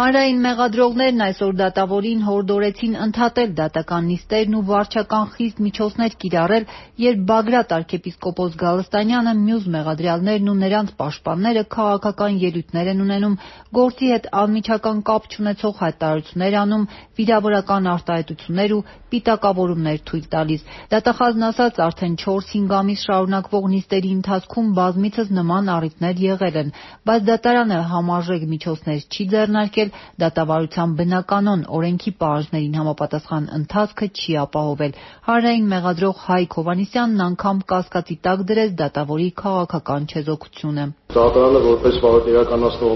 Հանրային մեղադրողներն այսօր դատավորին հորդորեցին ընդհատել դատական նիստերն ու վարչական խիստ միջոցներ կիրառել, երբ Բագրատ arczepiskopos Գալստանյանը, մյուս մեղադրյալներն ու նրանց պաշտպանները քաղաքական ելույթներ են ունենում, գործի հետ անմիջական կապ չունեցող հայտարարություններ անում, վիրավորական արտահայտություններ ու պիտակավորումներ թույլ տալիս։ Դատախազն ասաց, արդեն 4-5 ամիս շարունակվող նիստերի ընթացքում բազմիցս նման առիթներ եղել են, բայց դատարանը համարժեք միջոցներ չի ձեռնարկել, դատավարության բնականոն օրենքի պահանջներին համապատասխան ընթացքը չի ապահովել։ Հանրային մեղադրող Հայկ Հովհաննիսյանն անգամ կասկածի տակ դրեց դատավորի քաղաքական չեզոքությունը։ Դատարանը որպես վարույթ իրականացնող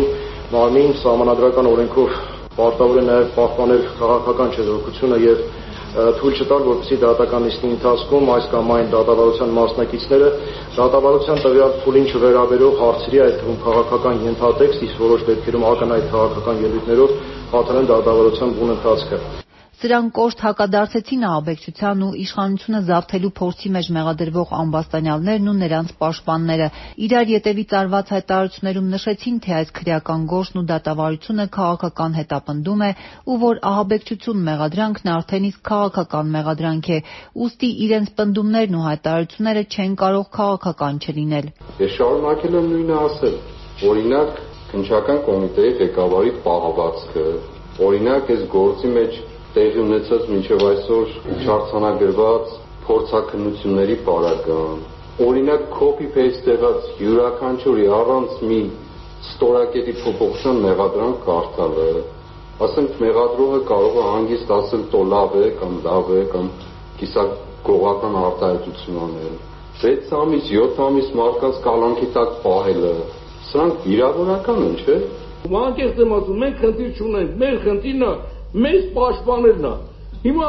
մարմին սահմանադրական օրենքով պարտավոր է նաև պահպանել քաղաքական չեզոքությունը եւ թույլ չտալ, որպեսզի դատական նիստի ընթացքում այս կամ այն դատավարության մասնակիցները դատավարության տվյալ փուլին չվերաբերող հարցերի, այդ թվում քաղաքական ենթատեքստ, իսկ որոշ դեպքերում ակնհայտ քաղաքական ելույթներով խաթարեն դատավարության բուն ընթացքը։ Սրանք կոշտ հակադարձեցին ահաբեկչության ու իշխանությունը զավթելու փորձի մեջ մեղադրվող ամբաստանյալներն ու նրանց պաշտպանները։ Իրար ետևից արված հայտարարություններում նշեցին, թե այս քրեական գործն ու դատավարությունը քաղաքական հետապնդում է ու որ ահաբեկչություն մեղադրանքն արդեն իսկ քաղաքական մեղադրանք է, ուստի իրենց պնդումներն ու հայտարարությունները չեն կարող քաղաքական չլինել։ Ես շարունակել եմ նույնը ասել, օրինակ քննչական կոմիտեի ղեկավարի պահվածքը, օրինակ այս գործի մեջ տեղի ունեցած մինչև այսօր չարձանագրված փորձաքննությունների պարագան, օրինակ copy-paste եղած յուրաքանչյուրի առանց մի ստորակետի փոփոխության մեղադրանք կարդալը, ասենք մեղադրողը կարող է հանգիստ ասել տո լավ է կամ լավ է կամ կիսագողական արտահայտություն անել, 6 ամիս, 7 ամիս մարդկանց կալանքի տակ պահելը, սրանք վիրավորական են, չէ՞։ Անկեղծ եմ ասում, մենք խնդիր չունենք, մեր խնդիրն է մեզ պաշտպանելն է։ Հիմա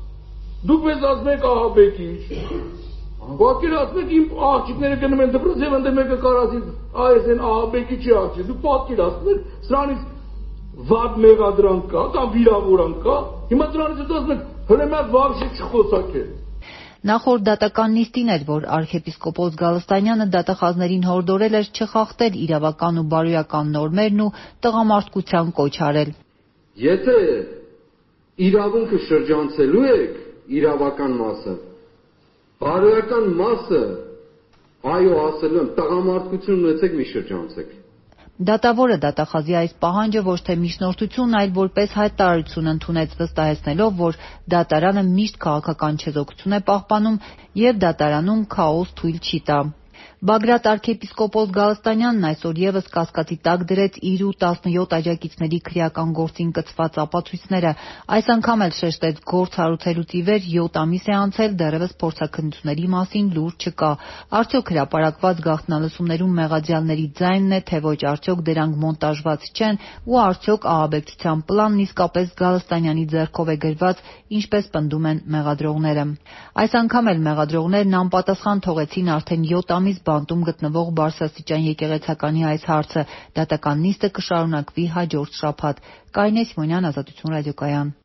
դուք մեզ ասում եք ահաբեկիչ, պատկերացնեք իմ աղջիկները գնում են դպրոց եւ ընդ մեկը կարասի այս են ահաբեկիչի աղջիկ, դուք պատկերացնեք սրանից վատ մեղադրանք կա կամ վիրավորանք կա, հիմա դրանից հետո ասում եք հրեմյալ վաբշե չխոսակել։ Նախորդ դատական նիստին էր, որ arczepiskopos Գալստանյանը դատախազներին հորդորել էր չխախտել իրավական ու բարոյական նորմերն ու տղամարդկության կոչ արել։ Եթե իրավունքը շրջանցելու եք իրավական մասը, բարոյական մասը, այո ասելու եմ, տղամարդկություն ունեցեք, մի շրջանցեք։ Դատավորը դատախազի այս պահանջը ոչ թե միջնորդություն, այլ որպես հայտարարություն ընդունեց, վստահեցնելով, որ դատարանը միշտ քաղաքական չեզոքություն է պահպանում եւ դատարանում քաոս թույլ չի տա։ Բագրատ arczepiskopos Գալստանյանն այսօր եւս կասկածի տակ դրեց իր ու 17 աջակիցների քրեական գործին կցված ապացույցները։ Այս անգամ էլ շեշտեց, գործ հարուցելուց ի վեր 7 ամիս է անցել, դեռևս փորձաքննությունների մասին լուր չկա։ Արդյոք հրապարակված գաղտնալսումներում մեղադրյալների ձայնն է, թե ոչ, արդյոք դրանք մոնտաժված չեն ու արդյոք ահաբեկչության պլանն իսկապես Գալստանյանի ձեռքով է գրված, ինչպես պնդում են մեղադրողները։ Այս անգամ էլ մեղադրողներն անպատասխան թողեցին արդեն 7 ամիս բանտում գտնվող բարձրաստիճան եկեղեցականի այս հարցը։ Դատական նիստը կշարունակվի հաջորդ շաբաթ։ Կարինե Սիմոնյան, Ազատություն ռադիոկայան։